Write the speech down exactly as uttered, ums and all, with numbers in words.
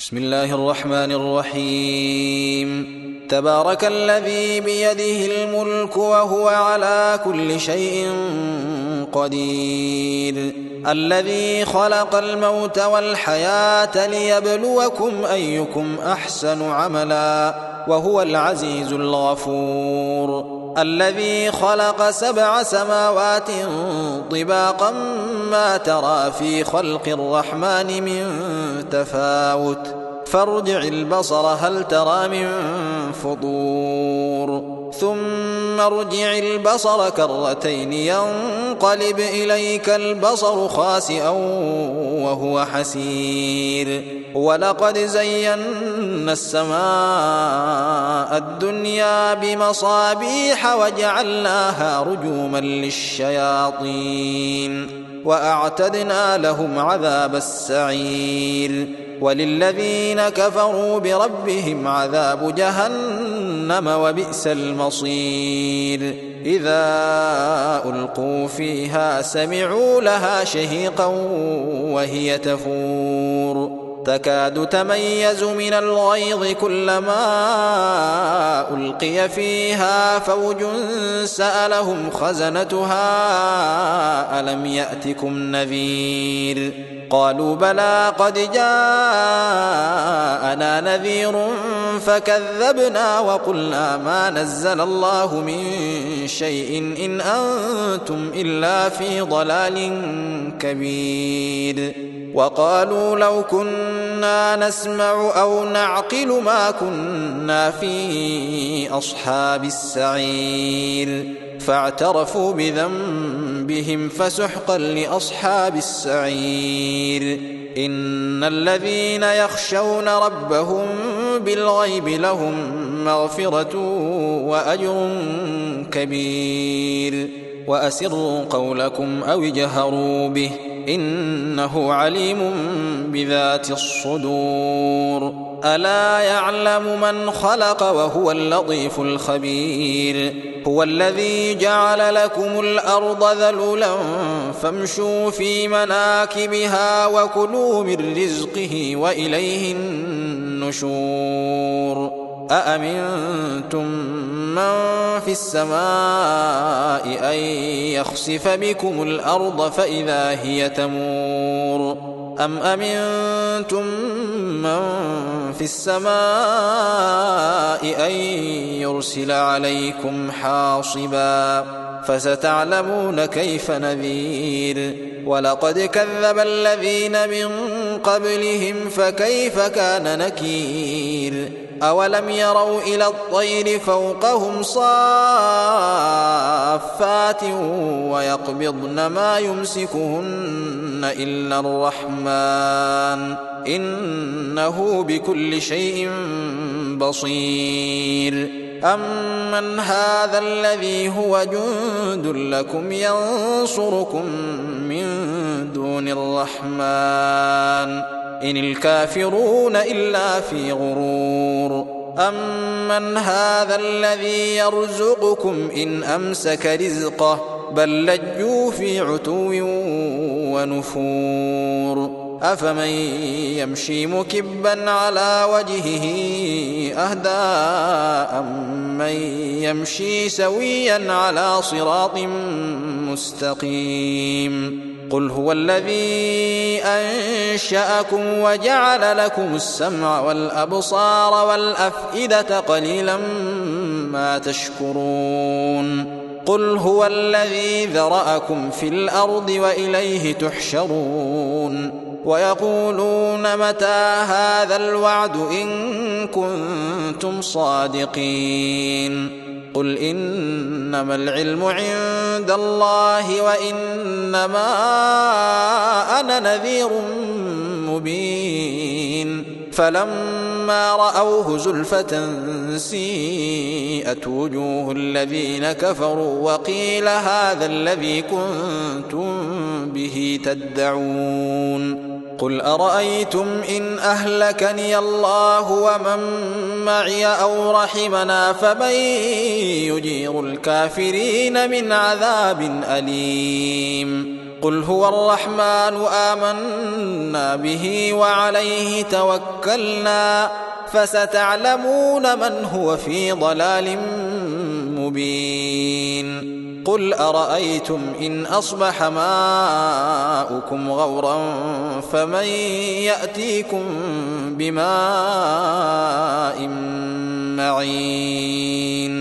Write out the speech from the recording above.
بسم الله الرحمن الرحيم. تبارك الذي بيده الملك وهو على كل شيء قدير، الذي خلق الموت والحياة ليبلوكم أيكم أحسن عملا وهو العزيز الغفور، الذي خلق سبع سماوات طباقا ما ترى في خلق الرحمن من تفاوت فارجع البصر هل ترى من فطور ثم ارجع البصر كرتين ينقلب إليك البصر خاسئا وهو حسير، ولقد زينا السماء الدنيا بمصابيح وجعلناها رجوما للشياطين وأعتدنا لهم عذاب السعير، وللذين كفروا بربهم عذاب جهنم وبئس المصير. إذا ألقوا فيها سمعوا لها شهيقا وهي تفور تكاد تميز من الغيظ كلما ألقي فيها فوج سألهم خزنتها ألم يأتكم نذير قالوا بلى قد جاءنا نذير فكذبنا وقلنا ما نزل الله من شيء إن أنتم إلا في ضلال كبير، وقالوا لو كنا نسمع أو نعقل ما كنا في أصحاب السعير، فاعترفوا بذنبهم فسحقا لأصحاب السعير. إن الذين يخشون ربهم بالغيب لهم مغفرة وأجر كبير، وأسروا قولكم أو اجهروا به إنه عليم بذات الصدور. ألا يعلم من خلق وهو اللطيف الخبير. هو الذي جعل لكم الأرض ذلولا فامشوا في مناكبها وكلوا من رزقه وإليه النشور. أأمنتم من في السماء أن يخسف بكم الأرض فإذا هي تمور أم أمنتم من في السماء أن يرسل عليكم حاصبا فستعلمون كيف نذير. ولقد كذب الذين من قبلهم فكيف كان نكير. أولم يروا إلى الطير فوقهم صافات ويقبضن ما يمسكهن إلا الرحمن إنه بكل شيء بصير. أمن هذا الذي هو جند لكم ينصركم من دون الرحمن إن الكافرون إلا في غرور. أمن هذا الذي يرزقكم إن أمسك رزقه بل لجوا في عتو ونفور. أفمن يمشي مكبا على وجهه أهدى أمن يمشي سويا على صراط مستقيم. قل هو الذي أنشأكم وجعل لكم السمع والأبصار والأفئدة قليلا ما تشكرون. قل هو الذي ذرأكم في الأرض وإليه تحشرون. ويقولون متى هذا الوعد إن كنتم صادقين. قل إنما العلم عند الله وإنما أنا نذير مبين. فلما رأوه زلفة سيئت وجوه الذين كفروا وقيل هذا الذي كنتم به تدعون. قل أرأيتم إن أهلكني الله ومن معي أو رحمنا فمن يجير الكافرين من عذاب أليم. قل هو الرحمن آمنا به وعليه توكلنا فستعلمون من هو في ضلال مبين قل أرأيتم إن أصبح ماؤكم غورا فمن يأتيكم بماء معين